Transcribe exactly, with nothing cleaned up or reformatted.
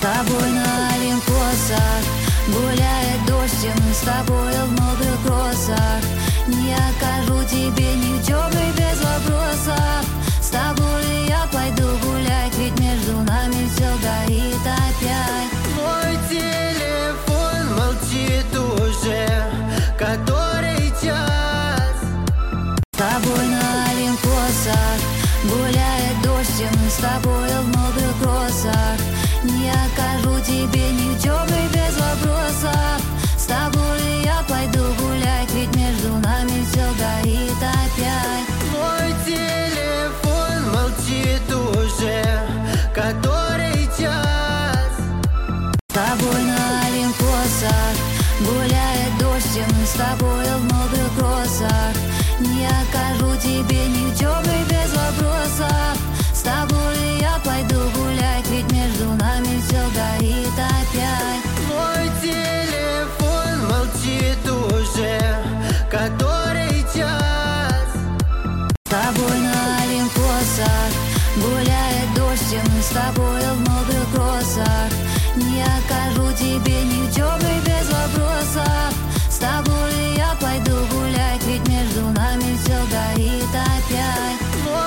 тобой на Олимпосах гуляет дождь, и мы с тобою в мокрых кроссах. Не окажу тебе ни теплый без вопросов. С тобой я пойду гулять, ведь между нами все горит опять. Мой телефон молчит уже который час. С тобой на Олимпосах гуляет дождь, и мы с тобою в мокрых кроссах. Не окажу тебе ни теплый без вопросов. С тобой я пойду гулять, ведь между нами все горит опять. Мой телефон молчит уже который час. С тобой на Олимпосах гуляет дождь, и мы с тобою в мокрых кроссах. Не окажу тебе ни теплый без вопросов. С тобой я пойду гулять, ведь между нами все горит опять. Мой телефон молчит уже который час. С тобой на Олимпосах гуляет дождь, и мы с тобою в мокрых кроссах. Не окажу